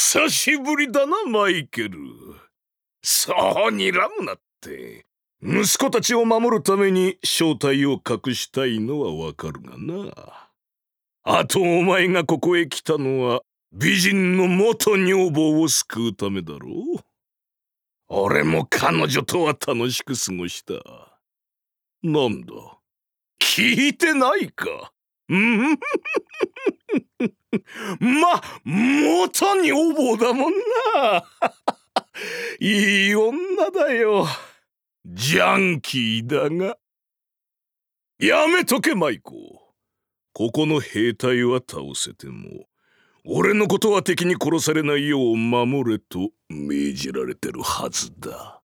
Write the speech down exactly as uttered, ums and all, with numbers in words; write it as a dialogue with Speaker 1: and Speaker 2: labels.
Speaker 1: 久しぶりだな、マイケル。そう睨むなって。息子たちを守るために正体を隠したいのはわかるがな。あとお前がここへ来たのは美人の元女房を救うためだろう。俺も彼女とは楽しく過ごした。なんだ、聞いてないか。うんま、元女房だもんな。いい女だよ。ジャンキーだが。やめとけマイコ。ここの兵隊は倒せても俺のことは敵に殺されないよう守れと命じられてるはずだ。